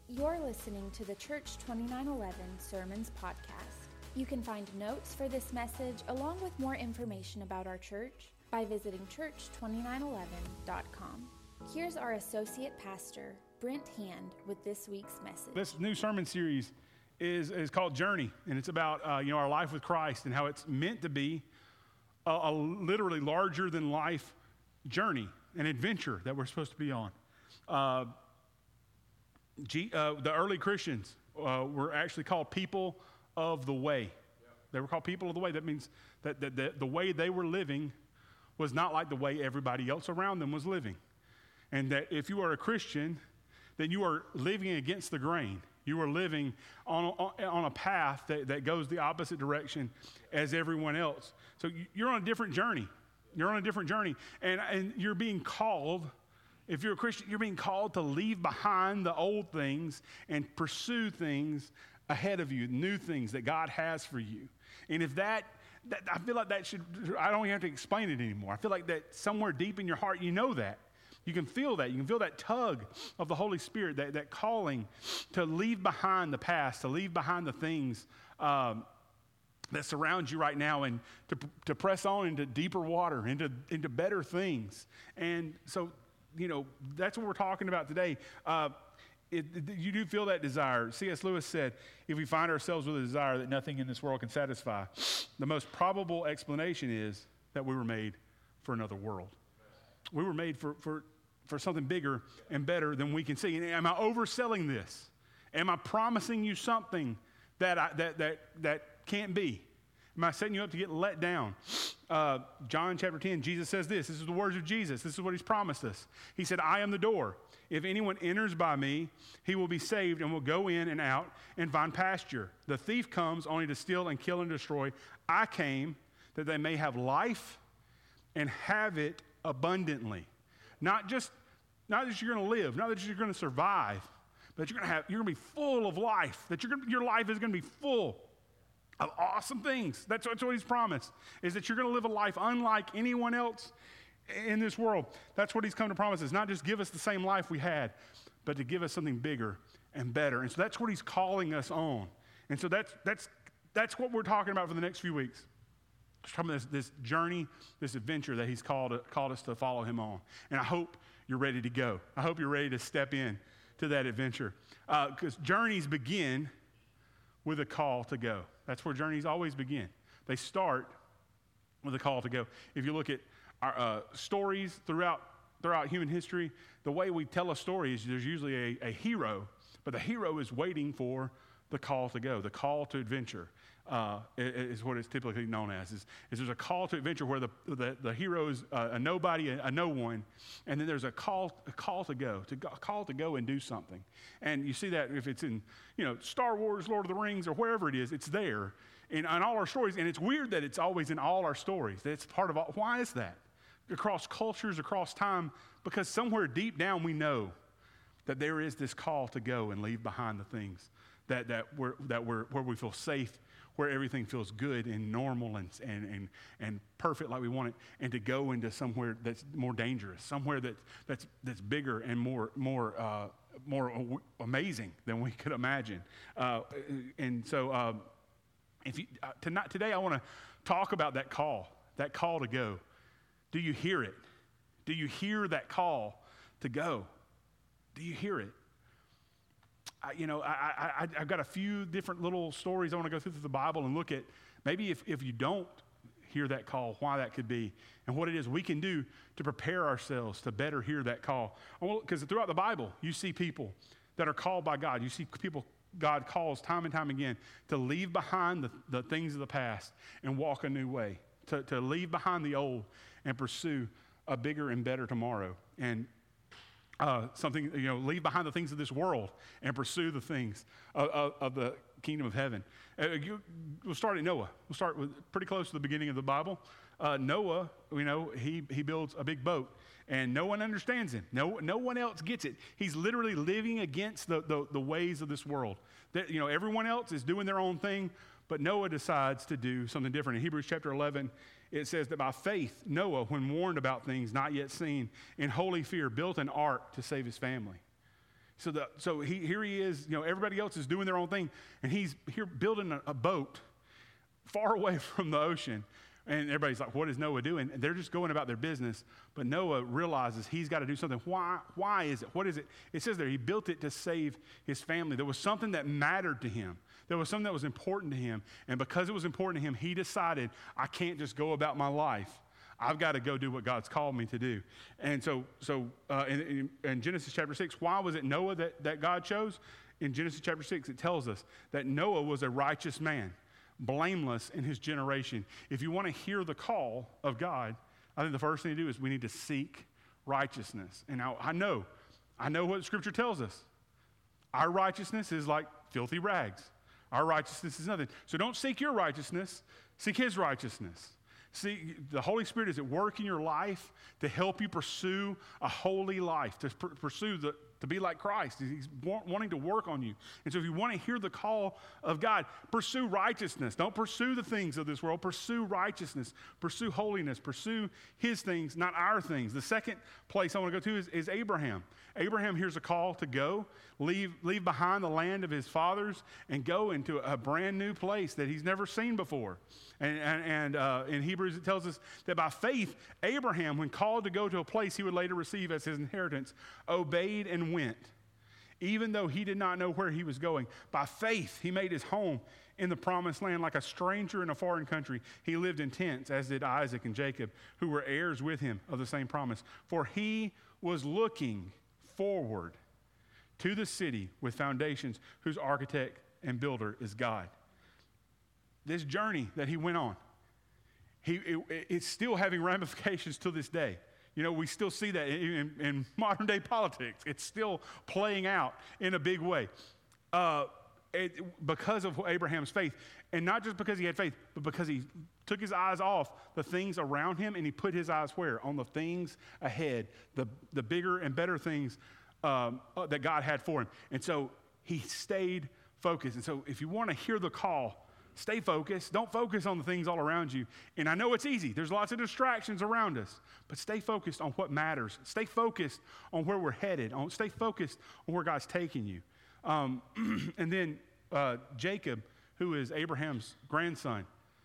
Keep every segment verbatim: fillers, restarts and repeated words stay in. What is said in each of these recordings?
You're listening to the Church twenty-nine eleven Sermons Podcast. You can find notes for this message along with more information about our church by visiting church twenty-nine eleven dot com. Here's our Associate Pastor, Brent Hand, with this week's message. This new sermon series is, is called Journey, and it's about uh, you know our life with Christ and how it's meant to be a, a literally larger than life journey, an adventure that we're supposed to be on. Uh, G, uh, the early Christians uh, were actually called people of the way. Yeah. They were called people of the way. That means that, that, that the way they were living was not like the way everybody else around them was living. And that if you are a Christian, then you are living against the grain. You are living on a, on a path that, that goes the opposite direction as everyone else. So you're on a different journey. You're on a different journey. And, and you're being called. If you're a Christian, you're being called to leave behind the old things and pursue things ahead of you, new things that God has for you. And if that, that, I feel like that should, I don't even have to explain it anymore. I feel like that somewhere deep in your heart, you know that. You can feel that. You can feel that tug of the Holy Spirit, that, that calling to leave behind the past, to leave behind the things um, that surround you right now and to, to press on into deeper water, into, into better things. And so, you know, that's what we're talking about today. Uh, it, it, you do feel that desire. C S Lewis said, if we find ourselves with a desire that nothing in this world can satisfy, the most probable explanation is that we were made for another world. We were made for, for, for something bigger and better than we can see. And am I overselling this? Am I promising you something that I, that that that can't be? Am I setting you up to get let down? Uh, John chapter ten, Jesus says this. This is the words of Jesus. This is what he's promised us. He said, I am the door. If anyone enters by me, he will be saved and will go in and out and find pasture. The thief comes only to steal and kill and destroy. I came that they may have life and have it abundantly. Not just, not that you're going to live, not that you're going to survive, but you're going to have, you're going to be full of life. That you're going, your life is going to be full of awesome things. That's, that's what he's promised, is that you're going to live a life unlike anyone else in this world. That's what he's come to promise us. Not just give us the same life we had, but to give us something bigger and better. And so that's what he's calling us on. And so that's that's that's what we're talking about for the next few weeks. From this, this journey, this adventure that he's called, called us to follow him on. And I hope you're ready to go. I hope you're ready to step in to that adventure. Because uh, journeys begin with a call to go. That's where journeys always begin. They start with a call to go. If you look at our uh, stories throughout throughout human history, the way we tell a story is there's usually a, a hero, but the hero is waiting for the call to go, the call to adventure. Uh, is what it's typically known as, is, is there's a call to adventure where the, the, the hero is a, a nobody, a, a no one, and then there's a call a call to go, to go, a call to go and do something. And you see that if it's in, you know, Star Wars, Lord of the Rings, or wherever it is, it's there in, in all our stories. And it's weird that it's always in all our stories. It's part of all. Why is that? Across cultures, across time, because somewhere deep down we know that there is this call to go and leave behind the things that, that, we're, that we're, where we feel safe, where everything feels good and normal and, and, and, and perfect like we want it, and to go into somewhere that's more dangerous, somewhere that, that's, that's bigger and more, more, uh, more amazing than we could imagine. Uh, and so uh, if you, uh, tonight, today I want to talk about that call, that call to go. Do you hear it? Do you hear that call to go? Do you hear it? I, you know, I, I, I've got a few different little stories I want to go through through the Bible and look at maybe if, if you don't hear that call, why that could be, and what it is we can do to prepare ourselves to better hear that call. Because throughout the Bible, you see people that are called by God. You see people God calls time and time again to leave behind the, the things of the past and walk a new way, to, to leave behind the old and pursue a bigger and better tomorrow. And Uh, something, you know, leave behind the things of this world and pursue the things of, of, of the kingdom of heaven. Uh, you, we'll start at Noah. We'll start with pretty close to the beginning of the Bible. Uh, Noah, you know, he he builds a big boat, and no one understands him. No no one else gets it. He's literally living against the the, the ways of this world. That, you know, everyone else is doing their own thing, but Noah decides to do something different. In Hebrews chapter eleven, it says that by faith, Noah, when warned about things not yet seen, in holy fear, built an ark to save his family. So, the, so he, here he is, you know, everybody else is doing their own thing, and he's here building a, a boat far away from the ocean. And everybody's like, what is Noah doing? And they're just going about their business. But Noah realizes he's got to do something. Why, why is it? What is it? It says there, he built it to save his family. There was something that mattered to him. There was something that was important to him. And because it was important to him, he decided, I can't just go about my life. I've got to go do what God's called me to do. And so, so uh, in, in, in Genesis chapter six, why was it Noah that, that God chose? In Genesis chapter six, it tells us that Noah was a righteous man, blameless in his generation. If you want to hear the call of God, I think the first thing to do is we need to seek righteousness. And now I know, I know what Scripture tells us. Our righteousness is like filthy rags. Our righteousness is nothing. So don't seek your righteousness, seek his righteousness. See, the Holy Spirit is at work in your life to help you pursue a holy life, to pr- pursue the, to be like Christ. He's wa- wanting to work on you. And so if you want to hear the call of God, pursue righteousness. Don't pursue the things of this world. Pursue righteousness. Pursue holiness. Pursue his things, not our things. The second place I want to go to is, is Abraham. Abraham hears a call to go, leave, leave behind the land of his fathers, and go into a brand new place that he's never seen before. And, and, and uh, in Hebrews, it tells us that by faith, Abraham, when called to go to a place he would later receive as his inheritance, obeyed and went, even though he did not know where he was going. By faith, he made his home in the promised land like a stranger in a foreign country. He lived in tents, as did Isaac and Jacob, who were heirs with him of the same promise. For he was looking forward to the city with foundations, whose architect and builder is God. This journey that he went on, he, it, it's still having ramifications to this day. You know, we still see that in, in modern day politics. It's still playing out in a big way uh, it, because of Abraham's faith. And not just because he had faith, but because he took his eyes off the things around him and he put his eyes where? On the things ahead, the, the bigger and better things um, uh, that God had for him. And so he stayed focused. And so if you want to hear the call, stay focused. Don't focus on the things all around you. And I know it's easy. There's lots of distractions around us. But stay focused on what matters. Stay focused on where we're headed. On, stay focused on where God's taking you. Um, and then uh, Jacob, who is Abraham's grandson,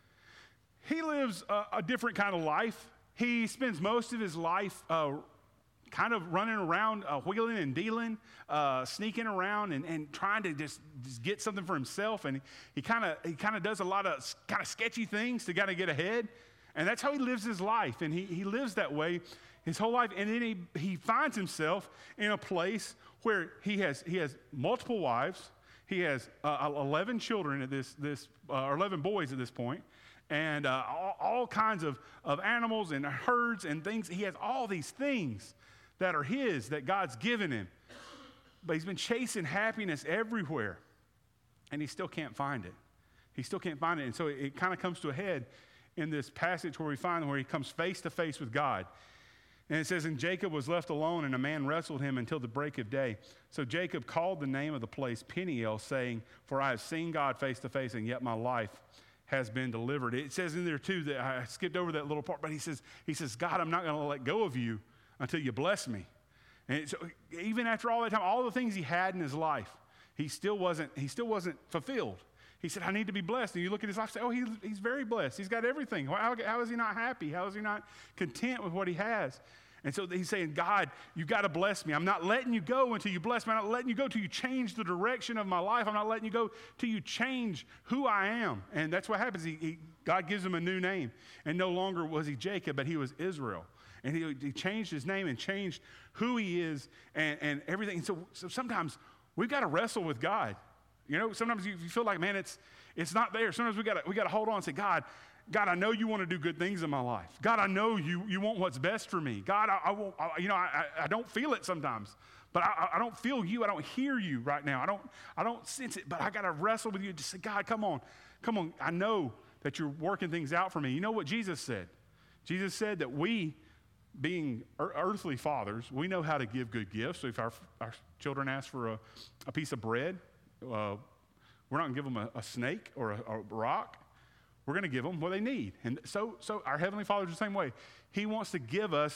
he lives a, a different kind of life. He spends most of his life uh, kind of running around, uh, wheeling and dealing, uh, sneaking around and, and trying to just, just get something for himself. And he kind of he kind of does a lot of kind of sketchy things to kind of get ahead. And that's how he lives his life. And he, he lives that way his whole life. And then he, he finds himself in a place where he has he has multiple wives. He has uh, eleven children at this, this uh, or eleven boys at this point. And uh, all, all kinds of, of animals and herds and things. He has all these things that are his, that God's given him. But he's been chasing happiness everywhere, and he still can't find it. He still can't find it. And so it, it kind of comes to a head in this passage where we find where he comes face to face with God. And it says, and Jacob was left alone, and a man wrestled him until the break of day. So Jacob called the name of the place Peniel, saying, for I have seen God face to face, and yet my life has been delivered. It says in there too, that I skipped over that little part, but he says, he says, God, I'm not going to let go of you until you bless me. And so even after all that time, all the things he had in his life, he still wasn't, he still wasn't fulfilled. He said, I need to be blessed. And you look at his life and say, oh, he, he's very blessed. He's got everything. How, how is he not happy? How is he not content with what he has? And so he's saying, God, you've got to bless me. I'm not letting you go until you bless me. I'm not letting you go until you change the direction of my life. I'm not letting you go till you change who I am. And that's what happens. He, he, God gives him a new name. And no longer was he Jacob, but he was Israel. And he, he changed his name and changed who he is and, and everything. And so, so sometimes we've got to wrestle with God. You know, sometimes you, you feel like, man, it's it's not there. Sometimes we got to we got to hold on and say, God, God, I know you want to do good things in my life. God, I know you you want what's best for me. God, I, I won't. I, you know, I, I don't feel it sometimes, but I, I don't feel you. I don't hear you right now. I don't I don't sense it. But I got to wrestle with you. Just say, God, come on, come on. I know that you're working things out for me. You know what Jesus said? Jesus said that we, being earthly fathers, we know how to give good gifts. So if our, our children ask for a, a piece of bread, uh, we're not going to give them a, a snake or a, a rock. We're going to give them what they need. And so, so our Heavenly Father is the same way. He wants to give us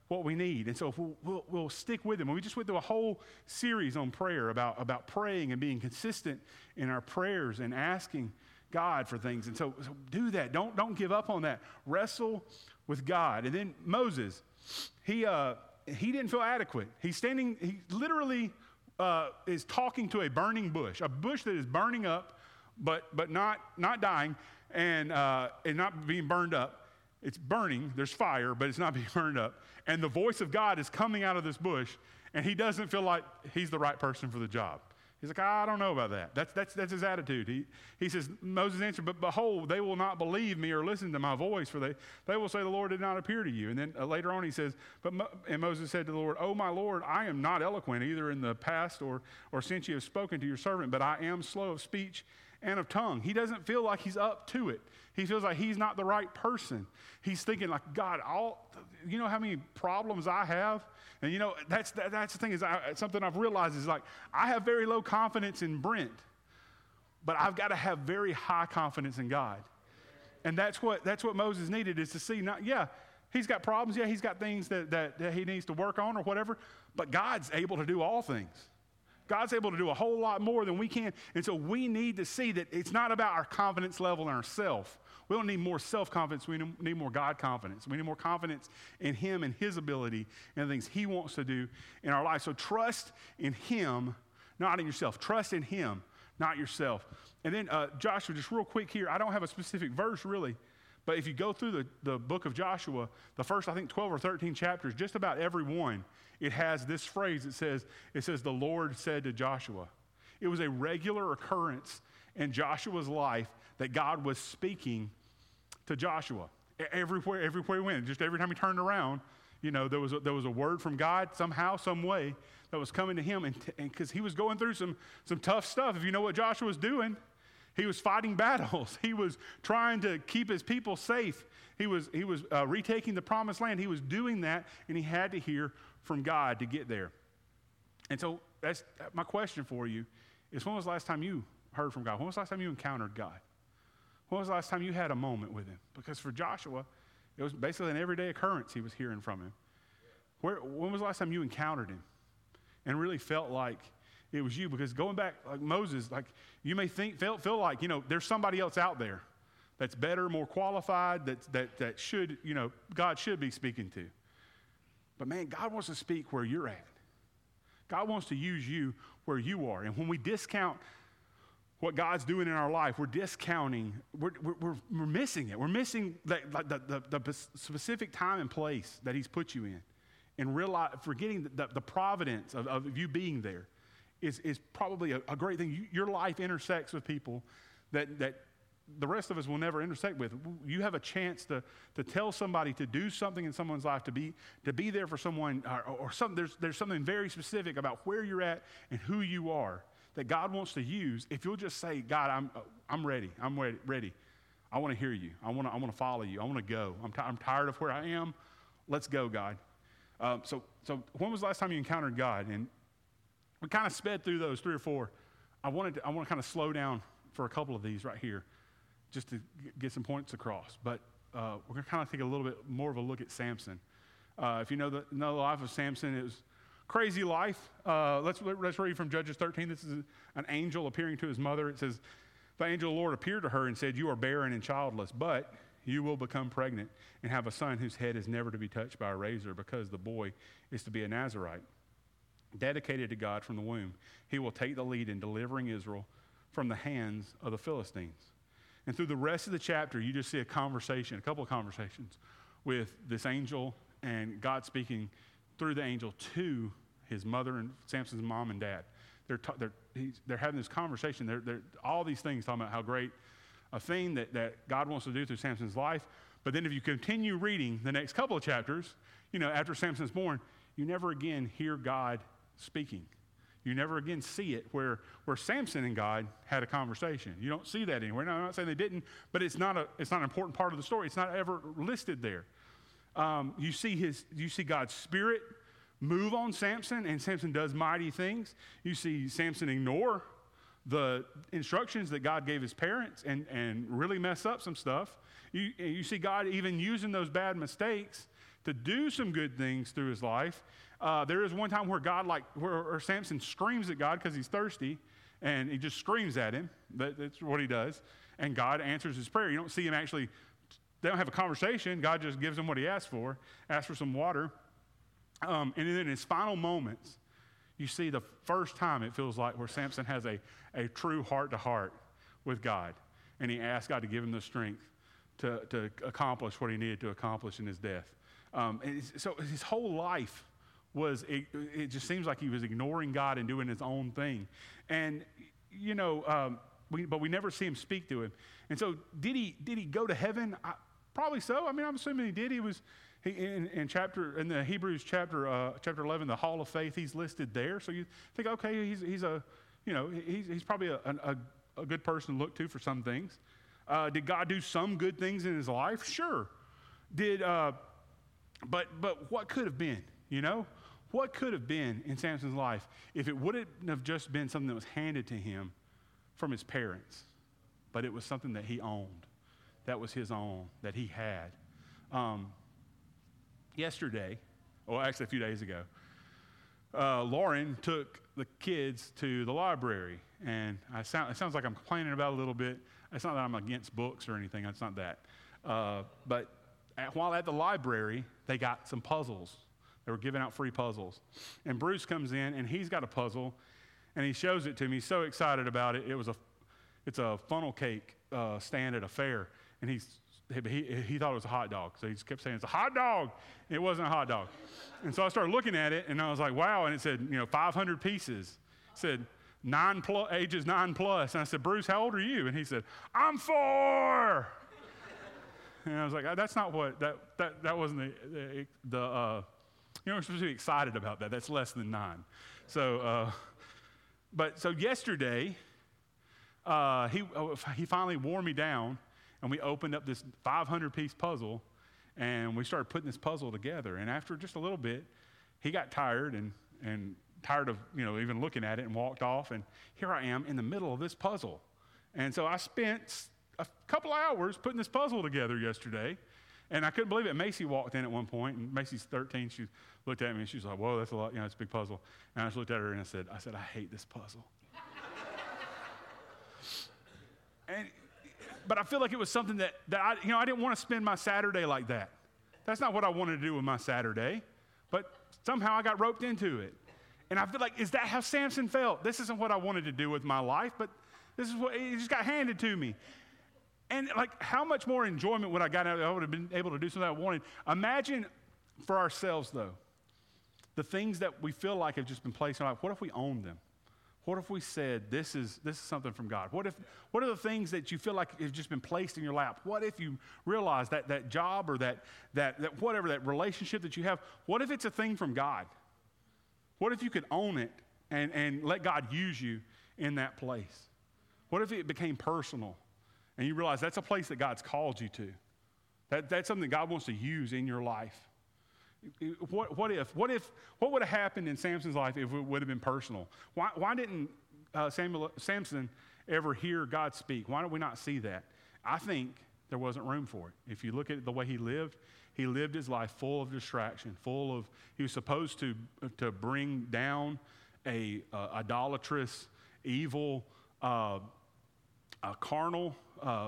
what we need. And so if we'll, we'll, we'll stick with him. We just went through a whole series on prayer about, about praying and being consistent in our prayers and asking God for things. And so, so do that. Don't, don't give up on that. Wrestle with God. And then Moses, he, uh, he didn't feel adequate. He's standing, he literally uh, is talking to a burning bush, a bush that is burning up, but, but not, not dying and, uh, and not being burned up. It's burning, there's fire, but it's not being burned up. And the voice of God is coming out of this bush, and he doesn't feel like he's the right person for the job. He's like, I don't know about that. That's, that's, that's his attitude. He, he says, Moses answered, but behold, they will not believe me or listen to my voice, for they, they will say the Lord did not appear to you. And then uh, later on he says, but Mo- and Moses said to the Lord, oh, my Lord, I am not eloquent, either in the past or, or since you have spoken to your servant, but I am slow of speech and of tongue. He doesn't feel like he's up to it. He feels like he's not the right person. He's thinking like, God, all, you know how many problems I have? And you know, that's, that, that's the thing is I, something I've realized is like, I have very low confidence in Brent, but I've got to have very high confidence in God. And that's what, that's what Moses needed, is to see, not, yeah, he's got problems. Yeah, he's got things that, that, that he needs to work on or whatever, but God's able to do all things. God's able to do a whole lot more than we can. And so we need to see that it's not about our confidence level in ourselves. We don't need more self-confidence. We need more God confidence. We need more confidence in him and his ability and the things he wants to do in our life. So trust in him, not in yourself. Trust in him, not yourself. And then uh, Joshua, just real quick here, I don't have a specific verse really, but if you go through the, the book of Joshua, the first, I think, twelve or thirteen chapters, just about every one, it has this phrase. It says, it says, the Lord said to Joshua. It was a regular occurrence in Joshua's life that God was speaking to Joshua. Everywhere, everywhere he went, just every time he turned around, you know, there was a, there was a word from God somehow, some way that was coming to him. And because he was going through some, some tough stuff. If you know what Joshua was doing, he was fighting battles. He was trying to keep his people safe. He was, he was uh, retaking the promised land. He was doing that, and he had to hear from God to get there. And so that's my question for you is, when was the last time you heard from God? When was the last time you encountered God? When was the last time you had a moment with him? Because for Joshua, it was basically an everyday occurrence he was hearing from him. Where, when was the last time you encountered him and really felt like it was you? Because going back, like Moses, like you may think, feel, feel like, you know, there's somebody else out there that's better, more qualified, that, that, that should, you know, God should be speaking to. But man, God wants to speak where you're at. God wants to use you where you are. And when we discount what God's doing in our life, we're discounting, we're, we're, we're missing it. We're missing that, like the, the, the specific time and place that he's put you in. And realize, forgetting the, the, the providence of, of you being there is, is probably a, a great thing. You, your life intersects with people that, that the rest of us will never intersect with. You have a chance to, to tell somebody to do something in someone's life, to be, to be there for someone, or, or something. There's, there's something very specific about where you're at and who you are that God wants to use. If you'll just say, God, I'm, I'm ready. I'm ready. ready. I want to hear you. I want to, I want to follow you. I want to go. I'm, t- I'm tired of where I am. Let's go, God. Um, so, so when was the last time you encountered God? And we kind of sped through those three or four. I wanted to, I want to kind of slow down for a couple of these right here, just to get some points across. But uh, we're going to kind of take a little bit more of a look at Samson. Uh, if you know the, know the life of Samson, it was crazy life. Uh, let's, let's read from Judges thirteen. This is an angel appearing to his mother. It says, the angel of the Lord appeared to her and said, you are barren and childless, but you will become pregnant and have a son whose head is never to be touched by a razor, because the boy is to be a Nazirite, dedicated to God from the womb. He will take the lead in delivering Israel from the hands of the Philistines. And through the rest of the chapter, you just see a conversation, a couple of conversations with this angel and God speaking through the angel to his mother and Samson's mom and dad. They're, ta- they're, he's, they're having this conversation. They're, they're, all these things talking about how great a thing that, that God wants to do through Samson's life. But then if you continue reading the next couple of chapters, you know, after Samson's born, you never again hear God speaking. You never again see it where, where Samson and God had a conversation. You don't see that anywhere. Now, I'm not saying they didn't, but it's not, a, it's not an important part of the story. It's not ever listed there. Um, you see his, you see God's Spirit move on Samson, and Samson does mighty things. You see Samson ignore the instructions that God gave his parents and, and really mess up some stuff. You, you see God even using those bad mistakes to do some good things through his life. Uh, there is one time where God, like, where, where Samson screams at God because he's thirsty, and he just screams at him. That, that's what he does. And God answers his prayer. You don't see him actually, they don't have a conversation. God just gives him what he asked for, asks for some water. Um, and then in his final moments, you see the first time it feels like where Samson has a, a true heart-to-heart with God. And he asked God to give him the strength to, to accomplish what he needed to accomplish in his death. Um, and so his whole life was, it, it just seems like he was ignoring God and doing his own thing. And, you know, um, we, but we never see him speak to him. And so did he, did he go to heaven? I, probably so. I mean, I'm assuming he did. He was he, in, in chapter, in the Hebrews chapter, uh, chapter eleven, the Hall of Faith, he's listed there. So you think, okay, he's, he's a, you know, he's, he's probably a, a, a good person to look to for some things. Uh, did God do some good things in his life? Sure. Did, uh, but but what could have been, you know? What could have been in Samson's life if it wouldn't have just been something that was handed to him from his parents, but it was something that he owned, that was his own, that he had. Um, yesterday, or actually a few days ago, uh, Lauren took the kids to the library, and I sound, it sounds like I'm complaining about it a little bit. It's not that I'm against books or anything. It's not that. Uh, but at, while at the library, they got some puzzles. They were giving out free puzzles. And Bruce comes in, and he's got a puzzle, and he shows it to me. He's so excited about it. It was a, it's a funnel cake uh, stand at a fair, and he's, he, he thought it was a hot dog. So he just kept saying, it's a hot dog. And it wasn't a hot dog. And so I started looking at it, and I was like, wow. And it said, you know, five hundred pieces. It said, nine plus, ages nine plus. And I said, Bruce, how old are you? And he said, I'm four. And I was like, that's not what, that that, that wasn't the, the, the uh, you know, we're supposed to be excited about that. That's less than nine. So, uh, but so yesterday, uh, he he finally wore me down, and we opened up this five hundred piece puzzle, and we started putting this puzzle together. And after just a little bit, he got tired and and tired of, you know, even looking at it, and walked off. And here I am in the middle of this puzzle. And so I spent a couple hours putting this puzzle together yesterday. And I couldn't believe it. Macy walked in at one point, and Macy's thirteen. She looked at me, and she was like, whoa, that's a lot. You know, it's a big puzzle. And I just looked at her, and I said, I said, I hate this puzzle. and, but I feel like it was something that, that I, you know, I didn't want to spend my Saturday like that. That's not what I wanted to do with my Saturday. But somehow I got roped into it. And I feel like, is that how Samson felt? This isn't what I wanted to do with my life, but this is what, it just got handed to me. And like, how much more enjoyment would I got out of it? I would have been able to do something I wanted. Imagine for ourselves, though, the things that we feel like have just been placed in our life. What if we owned them? What if we said, this is this is something from God? What if what are the things that you feel like have just been placed in your lap? What if you realize that that job or that that that whatever, that relationship that you have, what if it's a thing from God? What if you could own it and, and let God use you in that place? What if it became personal? And you realize that's a place that God's called you to. That, that's something God wants to use in your life. What, what if, what if, what would have happened in Samson's life if it would have been personal? Why, why didn't uh, Samuel, Samson ever hear God speak? Why don't we not see that? I think there wasn't room for it. If you look at the way he lived, he lived his life full of distraction, full of, he was supposed to, to bring down a uh, idolatrous, evil, uh, a carnal, uh,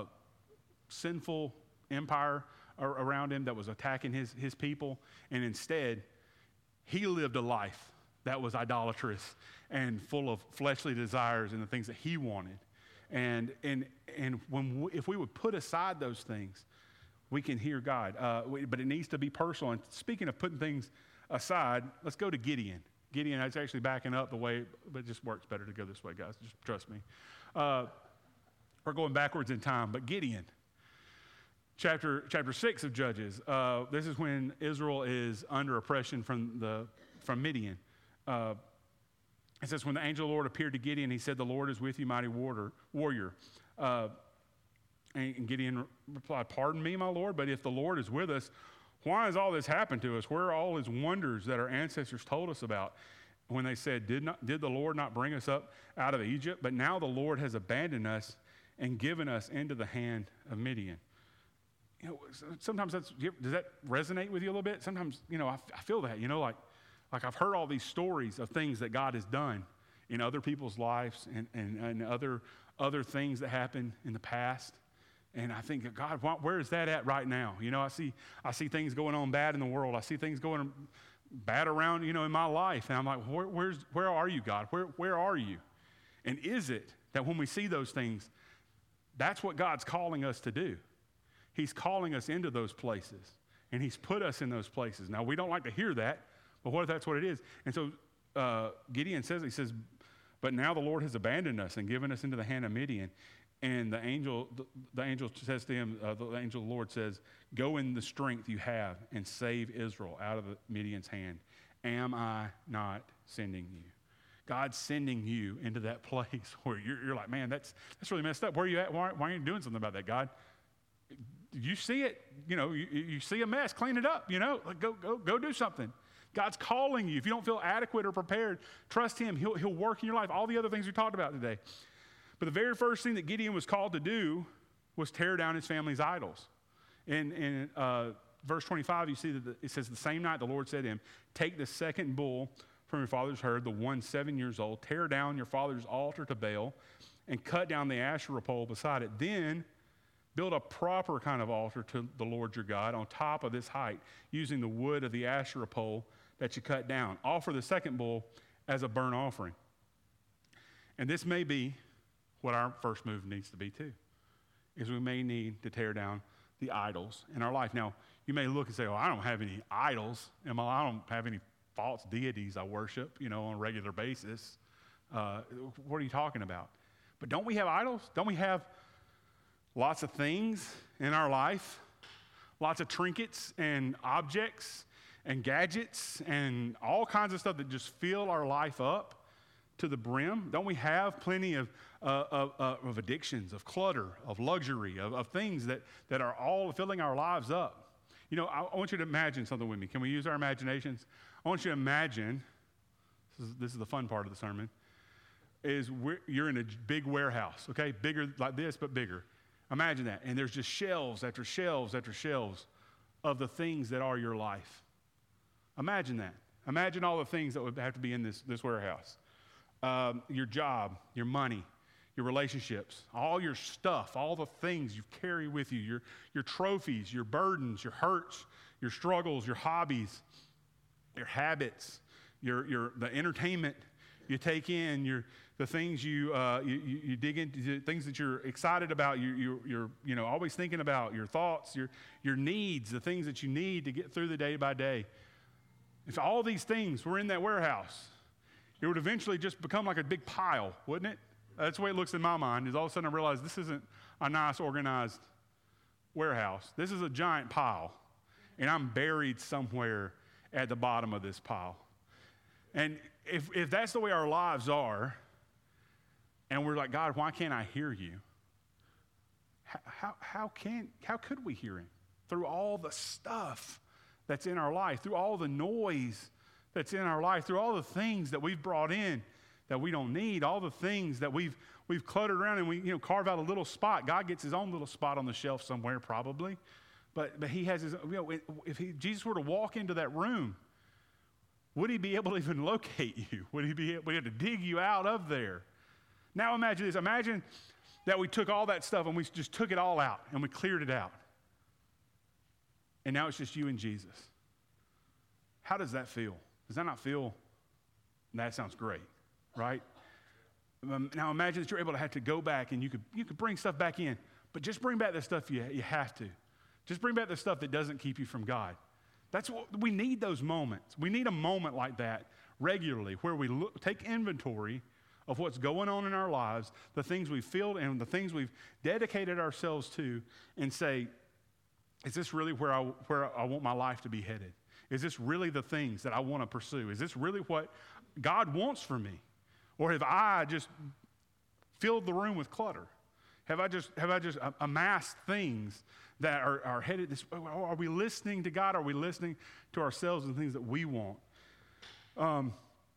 sinful empire ar- around him that was attacking his, his people. And instead, he lived a life that was idolatrous and full of fleshly desires and the things that he wanted. And, and, and when we, if we would put aside those things, we can hear God. Uh, we, but it needs to be personal. And speaking of putting things aside, let's go to Gideon. Gideon, it's actually backing up the way, but it just works better to go this way, guys. Just trust me. Uh, We're going backwards in time, but Gideon, chapter chapter six of Judges. Uh, this is when Israel is under oppression from the from Midian. Uh, it says, when the angel of the Lord appeared to Gideon, he said, "The Lord is with you, mighty warrior." warrior. Uh, and Gideon replied, "Pardon me, my Lord, but if the Lord is with us, why has all this happened to us? Where are all his wonders that our ancestors told us about?" When they said, "Did not did the Lord not bring us up out of Egypt? But now the Lord has abandoned us and given us into the hand of Midian." you know, sometimes that's, does that resonate with you a little bit? Sometimes, you know, I, I feel that, you know, like, like I've heard all these stories of things that God has done in other people's lives and, and, and other, other things that happened in the past. And I think, God, where is that at right now? You know, I see, I see things going on bad in the world. I see things going bad around, you know, in my life. And I'm like, where, where's, where are you, God? Where, where are you? And is it that when we see those things, that's what God's calling us to do? He's calling us into those places, and he's put us in those places. Now, we don't like to hear that, but what if that's what it is? And so uh, Gideon says, he says, but now the Lord has abandoned us and given us into the hand of Midian. And the angel, the, the angel says to him, uh, the angel of the Lord says, go in the strength you have and save Israel out of the Midian's hand. Am I not sending you? God's sending you into that place where you're, you're like, man, that's, that's really messed up. Where are you at? Why, why aren't you doing something about that, God? You see it, you know, you, you see a mess, clean it up, you know, like go, go, go do something. God's calling you. If you don't feel adequate or prepared, trust him. He'll, he'll work in your life. All the other things we talked about today. But the very first thing that Gideon was called to do was tear down his family's idols. In, in uh, verse twenty-five, you see that the, it says, the same night the Lord said to him, take the second bull from your father's herd, the one seven years old, tear down your father's altar to Baal, and cut down the Asherah pole beside it. Then build a proper kind of altar to the Lord your God on top of this height, using the wood of the Asherah pole that you cut down. Offer the second bull as a burnt offering. And this may be what our first move needs to be too, is we may need to tear down the idols in our life. Now, you may look and say, oh, I don't have any idols. I don't have any false deities I worship, you know, on a regular basis. Uh, what are you talking about? But don't we have idols? Don't we have lots of things in our life? Lots of trinkets and objects and gadgets and all kinds of stuff that just fill our life up to the brim? Don't we have plenty of, uh, of, uh, of addictions, of clutter, of luxury, of, of things that, that are all filling our lives up? You know, I, I want you to imagine something with me. Can we use our imaginations? I want you to imagine, this is, this is the fun part of the sermon, is we're, you're in a big warehouse, okay? Bigger like this, but bigger. Imagine that. And there's just shelves after shelves after shelves of the things that are your life. Imagine that. Imagine all the things that would have to be in this, this warehouse. Um, your job, your money, your relationships, all your stuff, all the things you carry with you, your, your trophies, your burdens, your hurts, your struggles, your hobbies, your habits, your, your, the entertainment you take in, your, the things you, uh, you, you, you dig into, the things that you're excited about, you, you, you're you know, always thinking about, your thoughts, your, your needs, the things that you need to get through the day by day. If all these things were in that warehouse, it would eventually just become like a big pile, wouldn't it? That's the way it looks in my mind, is all of a sudden I realize this isn't a nice, organized warehouse. This is a giant pile, and I'm buried somewhere at the bottom of this pile. And if, if that's the way our lives are, and we're like, God, why can't I hear you? How, how, how, can, how could we hear him? Through all the stuff that's in our life, through all the noise that's in our life, through all the things that we've brought in that we don't need, all the things that we've we've cluttered around, and we you know carve out a little spot. God gets his own little spot on the shelf somewhere probably, but but he has his. You know, if he, Jesus were to walk into that room, would he be able to even locate you? Would he be able would he have to dig you out of there? Now imagine this. Imagine that we took all that stuff and we just took it all out and we cleared it out, and now it's just you and Jesus. How does that feel? Does that not feel? That sounds great, right? Um, now imagine that you're able to have to go back and you could you could bring stuff back in, but just bring back the stuff you you have to. Just bring back the stuff that doesn't keep you from God. That's what we need. Those moments. We need a moment like that regularly, where we look, take inventory of what's going on in our lives, the things we've filled and the things we've dedicated ourselves to, and say, is this really where I where I want my life to be headed? Is this really the things that I want to pursue? Is this really what God wants for me? Or have I just filled the room with clutter? Have I just have I just amassed things that are, are headed this way? Are we listening to God? Are we listening to ourselves and things that we want? Um,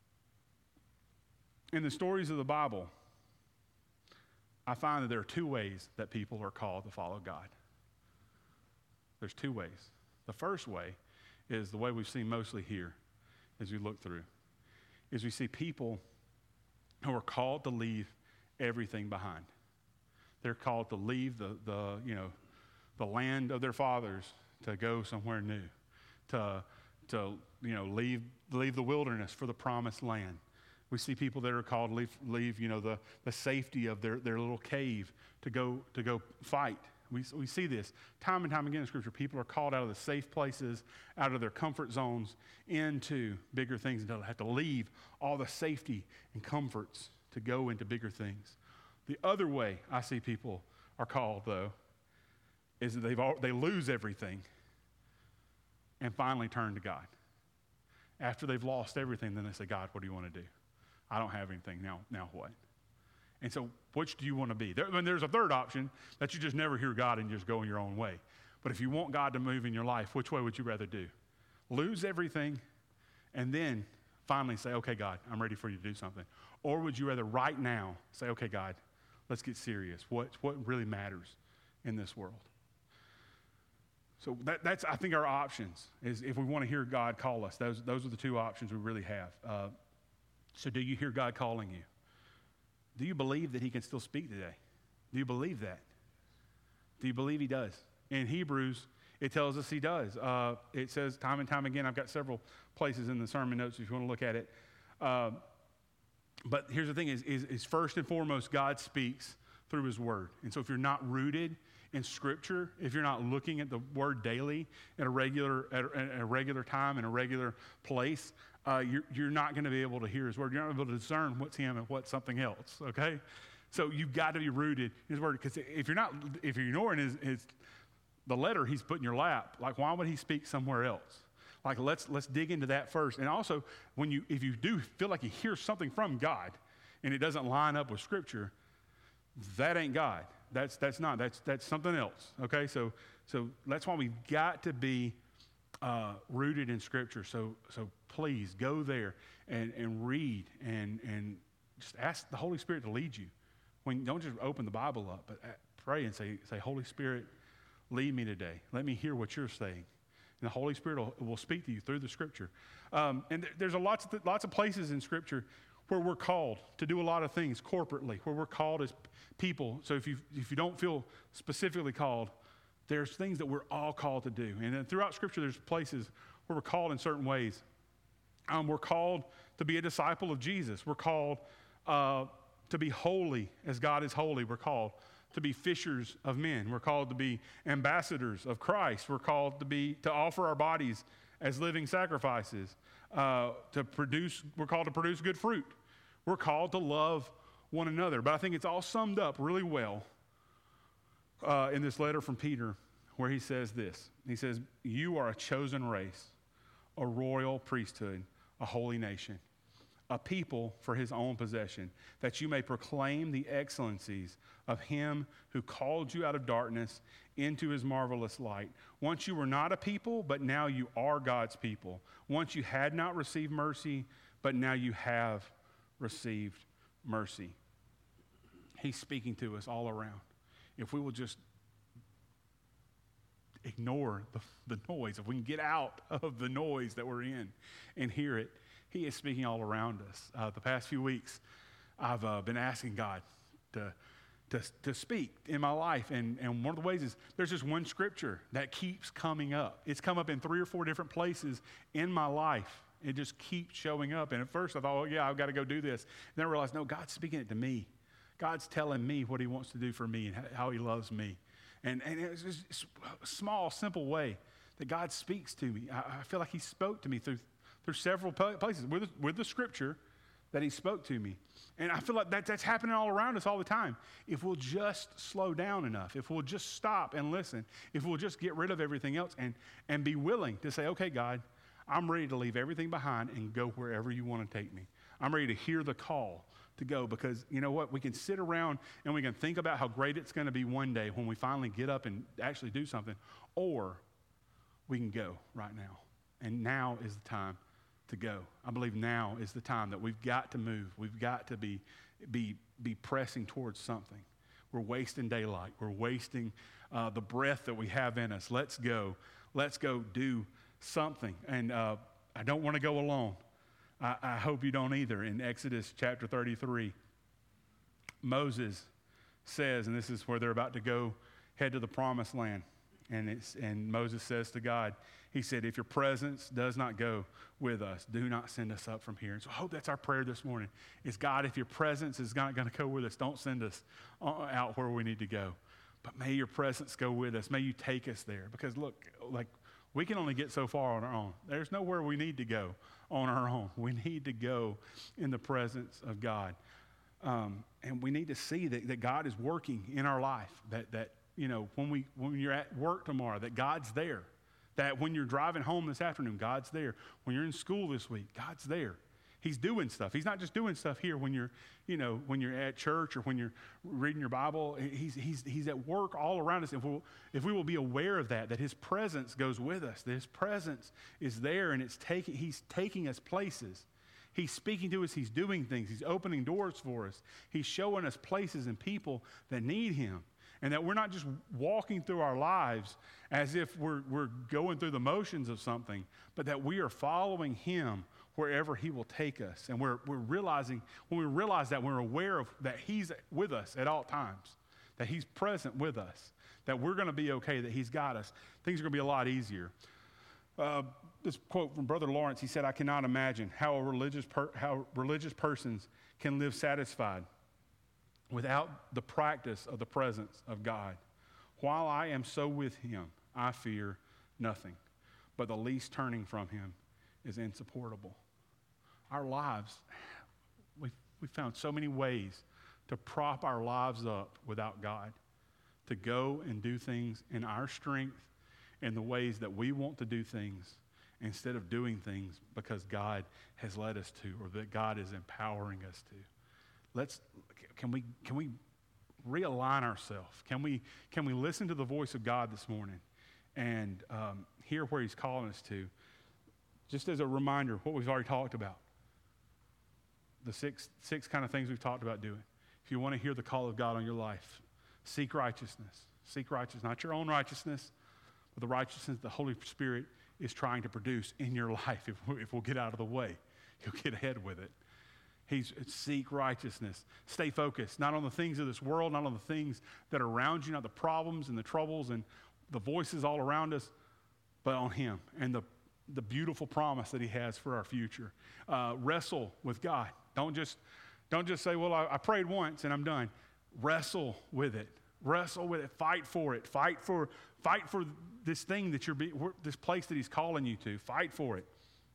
in the stories of the Bible, I find that there are two ways that people are called to follow God. There's two ways. The first way is the way we've seen mostly here as we look through, is we see people who are called to leave everything behind. They're called to leave the, the you know, the land of their fathers to go somewhere new, to, to you know, leave, leave the wilderness for the promised land. We see people that are called to leave, leave you know, the, the safety of their, their little cave to go, to go fight. We, we see this time and time again in Scripture. People are called out of the safe places, out of their comfort zones, into bigger things, until they have to leave all the safety and comforts to go into bigger things. The other way I see people are called, though, is that they've all, they lose everything and finally turn to God. After they've lost everything, then they say, God, what do you want to do? I don't have anything. Now, now what? And so which do you want to be? There, I mean, there's a third option, that you just never hear God and just go in your own way. But if you want God to move in your life, which way would you rather do? Lose everything and then finally say, okay, God, I'm ready for you to do something. Or would you rather right now say, okay, God, let's get serious. What, what really matters in this world? So that, that's, I think, our options, is if we want to hear God call us, those, those are the two options we really have. Uh, so do you hear God calling you? Do you believe that he can still speak today? Do you believe that? Do you believe he does? In Hebrews, it tells us he does. Uh, it says time and time again, I've got several places in the sermon notes if you want to look at it. Uh, but here's the thing is, is, is first and foremost, God speaks through his word. And so if you're not rooted in Scripture, if you're not looking at the word daily at a regular at a, at a regular time in a regular place, uh, you're, you're not going to be able to hear his word. You're not able to discern what's him and what's something else, okay? So you've got to be rooted in his word, because if you're not, if you're ignoring his, his, the letter he's put in your lap, like, why would he speak somewhere else? Like, let's let's dig into that first. And also, when you if you do feel like you hear something from God and it doesn't line up with Scripture, that ain't God. That's that's not. That's that's something else. Okay, so so that's why we've got to be uh, rooted in Scripture. So so please go there and, and read and and just ask the Holy Spirit to lead you. When don't just open the Bible up, but pray and say say Holy Spirit, lead me today. Let me hear what you're saying, and the Holy Spirit will, will speak to you through the Scripture. Um, and th- there's a lots of th- lots of places in Scripture where we're called to do a lot of things corporately, where we're called as people. So if you if you don't feel specifically called, there's things that we're all called to do. And then throughout Scripture, there's places where we're called in certain ways. Um, we're called to be a disciple of Jesus. We're called uh, to be holy as God is holy. We're called to be fishers of men. We're called to be ambassadors of Christ. We're called to be to offer our bodies as living sacrifices. Uh, to produce, we're called to produce good fruit. We're called to love one another. But I think it's all summed up really well uh, in this letter from Peter, where he says this. He says, you are a chosen race, a royal priesthood, a holy nation, a people for his own possession, that you may proclaim the excellencies of him who called you out of darkness into his marvelous light. Once you were not a people, but now you are God's people. Once you had not received mercy, but now you have received mercy. He's speaking to us all around. If we will just ignore the, the noise, if we can get out of the noise that we're in and hear it, he is speaking all around us. Uh, the past few weeks, I've uh, been asking God to, to, to speak in my life. And, and one of the ways is there's just one scripture that keeps coming up. It's come up in three or four different places in my life. It just keeps showing up. And at first I thought, oh, yeah, I've got to go do this. And then I realized, no, God's speaking it to me. God's telling me what he wants to do for me and how he loves me. And, and it's just a small, simple way that God speaks to me. I, I feel like he spoke to me through, through several places with, with the scripture that he spoke to me. And I feel like that, that's happening all around us all the time. If we'll just slow down enough, if we'll just stop and listen, if we'll just get rid of everything else and, and be willing to say, okay, God, I'm ready to leave everything behind and go wherever you want to take me. I'm ready to hear the call to go, because you know what? We can sit around and we can think about how great it's going to be one day when we finally get up and actually do something, or we can go right now. And now is the time to go. I believe now is the time that we've got to move. We've got to be, be, be pressing towards something. We're wasting daylight. We're wasting uh, the breath that we have in us. Let's go. Let's go do something. And uh, I don't want to go alone. I, I hope you don't either. In Exodus chapter thirty-three, Moses says, and this is where they're about to go head to the promised land. And, it's, and Moses says to God, he said, if your presence does not go with us, do not send us up from here. And so I hope that's our prayer this morning is, God, if your presence is not going to go with us, don't send us out where we need to go. But may your presence go with us. May you take us there. Because look, like we can only get so far on our own. There's nowhere we need to go on our own. We need to go in the presence of God. Um, and we need to see that, that God is working in our life, that, that you know, when, we, when you're at work tomorrow, that God's there. That when you're driving home this afternoon, God's there. When you're in school this week, God's there. He's doing stuff. He's not just doing stuff here when you're, you know, when you're at church or when you're reading your Bible. He's, he's, he's at work all around us. If, we'll, if we will be aware of that, that his presence goes with us, that his presence is there and it's taking, he's taking us places. He's speaking to us. He's doing things. He's opening doors for us. He's showing us places and people that need him. And that we're not just walking through our lives as if we're, we're going through the motions of something, but that we are following him wherever he will take us. And we're, we're realizing, when we realize that, we're aware of that he's with us at all times, that he's present with us, that we're going to be okay, that he's got us. Things are going to be a lot easier. Uh, this quote from Brother Lawrence, he said, I cannot imagine how a religious per- how religious persons can live satisfied without the practice of the presence of God. While I am so with him, I fear nothing, but the least turning from him is insupportable. Our lives, we've, we've found so many ways to prop our lives up without God, to go and do things in our strength in the ways that we want to do things instead of doing things because God has led us to or that God is empowering us to. Let's, can we, can we realign ourselves? Can we, can we listen to the voice of God this morning and um, hear where he's calling us to? Just as a reminder, what we've already talked about. The six, six kind of things we've talked about doing. If you want to hear the call of God on your life, seek righteousness. Seek righteousness, not your own righteousness, but the righteousness the Holy Spirit is trying to produce in your life if, we, if we'll get out of the way. He'll get ahead with it. He's seek righteousness. Stay focused, not on the things of this world, not on the things that are around you, not the problems and the troubles and the voices all around us, but on him and the, the beautiful promise that he has for our future. Uh, wrestle with God. Don't just, don't just say, well, I, I prayed once and I'm done. Wrestle with it. Wrestle with it. Fight for it. Fight for, fight for this thing that you're, be, this place that he's calling you to. Fight for it.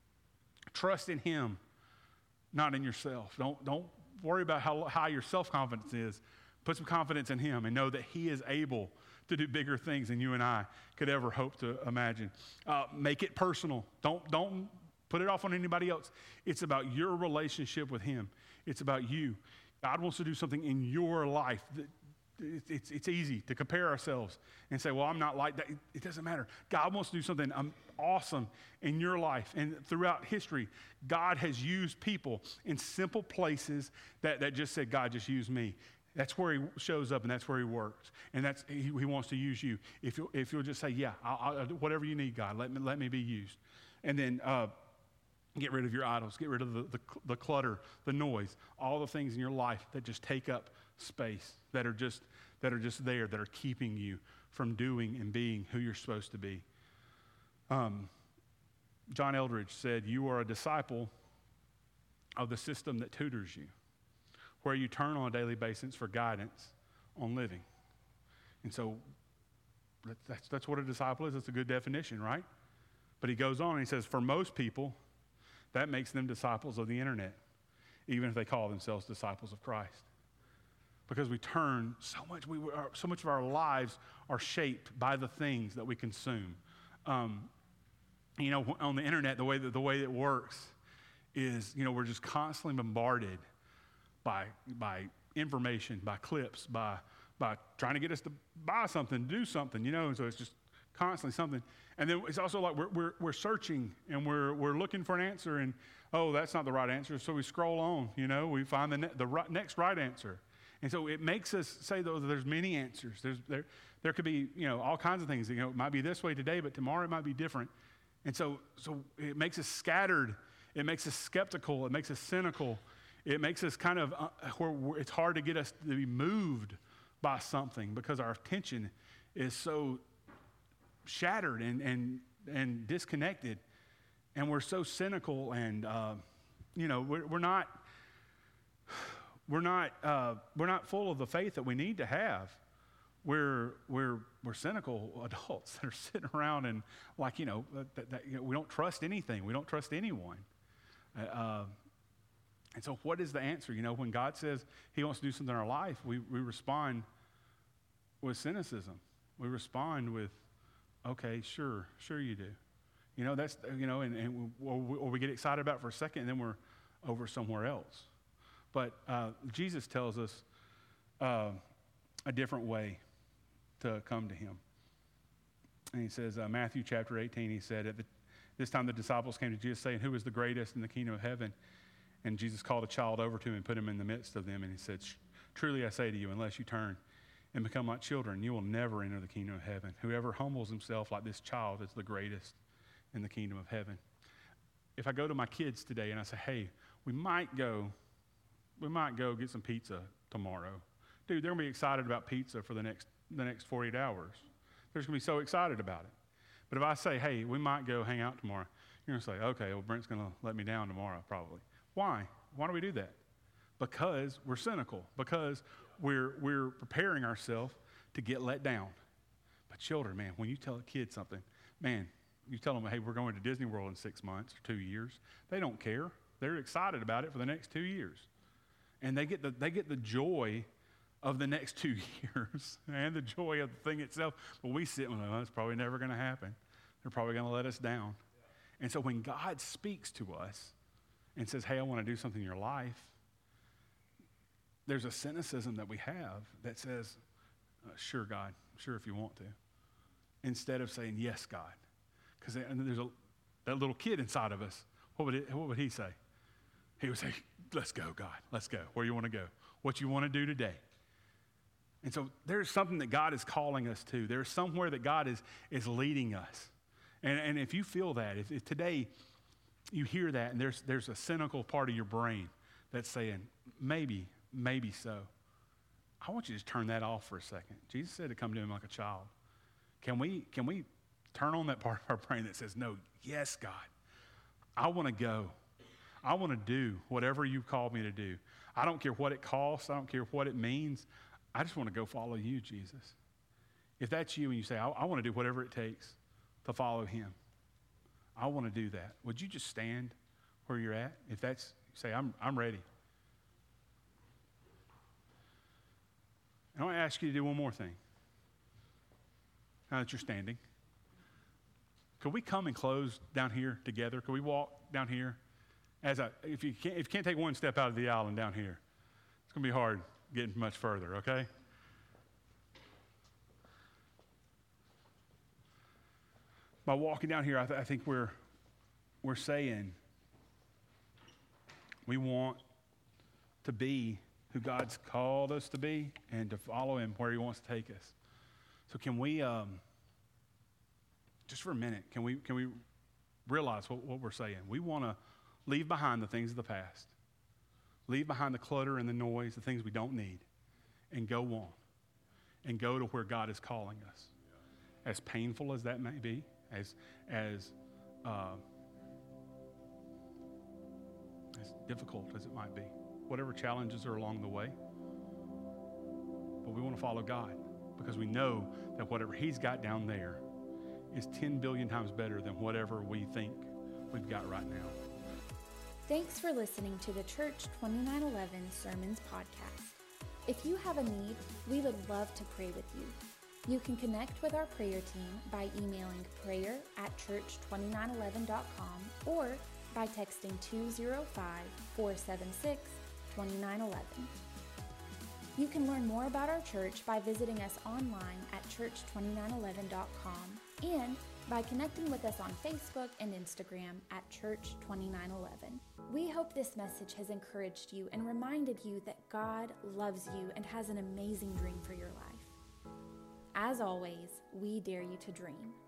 Trust in him. Not in yourself. Don't, don't worry about how high your self-confidence is. Put some confidence in him and know that he is able to do bigger things than you and I could ever hope to imagine. Uh, make it personal. Don't, don't put it off on anybody else. It's about your relationship with him. It's about you. God wants to do something in your life. It's, it's easy to compare ourselves and say, well, I'm not like that. It doesn't matter. God wants to do something um, awesome in your life. And throughout history, God has used people in simple places that, that just said, God, just use me. That's where he shows up and that's where he works. And that's he, he wants to use you. If you'll, if you'll just say, yeah, I'll, I'll do whatever you need, God, let me, let me be used. And then uh, get rid of your idols. Get rid of the, the, the clutter, the noise, all the things in your life that just take up space, that are just that are just there, that are keeping you from doing and being who you're supposed to be. Um, John Eldridge said, you are a disciple of the system that tutors you, where you turn on a daily basis for guidance on living. And so that's, that's what a disciple is. It's a good definition, right? But he goes on and he says, for most people, that makes them disciples of the internet, even if they call themselves disciples of Christ. Because we turn so much, we are, so much of our lives are shaped by the things that we consume. Um, you know, on the internet, the way that the way it works is, you know, we're just constantly bombarded by by information, by clips, by by trying to get us to buy something, do something, you know. And so it's just constantly something. And then it's also like we're we're, we're searching and we're we're looking for an answer, and oh, that's not the right answer. So we scroll on, you know, we find the ne- the right, next right answer. And so it makes us say, though, that there's many answers. There's, there, there could be, you know, all kinds of things. You know, it might be this way today, but tomorrow it might be different. And so, so it makes us scattered. It makes us skeptical. It makes us cynical. It makes us kind of, uh, where where it's hard to get us to be moved by something because our attention is so shattered and, and, and disconnected. And we're so cynical and, uh, you know, we're, we're not, we're not, uh, we're not full of the faith that we need to have. We're, we're, we're cynical adults that are sitting around and like, you know, that, that, you know we don't trust anything. We don't trust anyone. Uh, and so what is the answer? You know, when God says he wants to do something in our life, we, we respond with cynicism. We respond with, okay, sure, sure you do. You know, that's, you know, and, and we, or, we, or we get excited about it for a second and then we're over somewhere else. But uh, Jesus tells us uh, a different way to come to him. And he says, uh, Matthew chapter eighteen, he said, at the, this time the disciples came to Jesus saying, who is the greatest in the kingdom of heaven? And Jesus called a child over to him and put him in the midst of them. And he said, truly I say to you, unless you turn and become like children, you will never enter the kingdom of heaven. Whoever humbles himself like this child is the greatest in the kingdom of heaven. If I go to my kids today and I say, hey, we might go, we might go get some pizza tomorrow. Dude, they're going to be excited about pizza for the next the next forty-eight hours. They're just going to be so excited about it. But if I say, hey, we might go hang out tomorrow, you're going to say, okay, well, Brent's going to let me down tomorrow probably. Why? Why do we do that? Because we're cynical. Because we're we're preparing ourselves to get let down. But children, man, when you tell a kid something, man, you tell them, hey, we're going to Disney World in six months or two years. They don't care. They're excited about it for the next two years. And they get the they get the joy of the next two years and the joy of the thing itself. But we sit and oh, it's probably never going to happen. They're probably going to let us down. And so when God speaks to us and says, hey, I want to do something in your life, there's a cynicism that we have that says, uh, sure, God, sure if you want to. Instead of saying, yes, God. Because there's a that little kid inside of us, what would, it, what would he say? He would say, let's go, God, let's go. Where you want to go? What you want to do today? And so there's something that God is calling us to. There's somewhere that God is, is leading us. And, and if you feel that, if, if today you hear that and there's, there's a cynical part of your brain that's saying, maybe, maybe so, I want you to just turn that off for a second. Jesus said to come to him like a child. Can we, can we turn on that part of our brain that says, no, yes, God, I want to go. I want to do whatever you've called me to do. I don't care what it costs. I don't care what it means. I just want to go follow you, Jesus. If that's you and you say, I, I want to do whatever it takes to follow him, I want to do that. Would you just stand where you're at? If that's, say, I'm, I'm ready. And I want to ask you to do one more thing. Now that you're standing, could we come and close down here together? Could we walk down here? As I, if you can't, if you can't take one step out of the aisle and down here, it's going to be hard getting much further, okay? By walking down here, I, th- I think we're we're saying we want to be who God's called us to be and to follow him where he wants to take us. So can we, um, just for a minute, can we can we realize what, what we're saying? We want to leave behind the things of the past. Leave behind the clutter and the noise, the things we don't need, and go on. And go to where God is calling us. As painful as that may be, as, as, uh, as difficult as it might be, whatever challenges are along the way. But we want to follow God because we know that whatever he's got down there is ten billion times better than whatever we think we've got right now. Thanks for listening to the Church twenty-nine eleven Sermons Podcast. If you have a need, we would love to pray with you. You can connect with our prayer team by emailing prayer at church twenty-nine eleven dot com or by texting two oh five, four seven six, two nine one one. You can learn more about our church by visiting us online at church twenty-nine eleven dot com, and by connecting with us on Facebook and Instagram at Church twenty-nine eleven. We hope this message has encouraged you and reminded you that God loves you and has an amazing dream for your life. As always, we dare you to dream.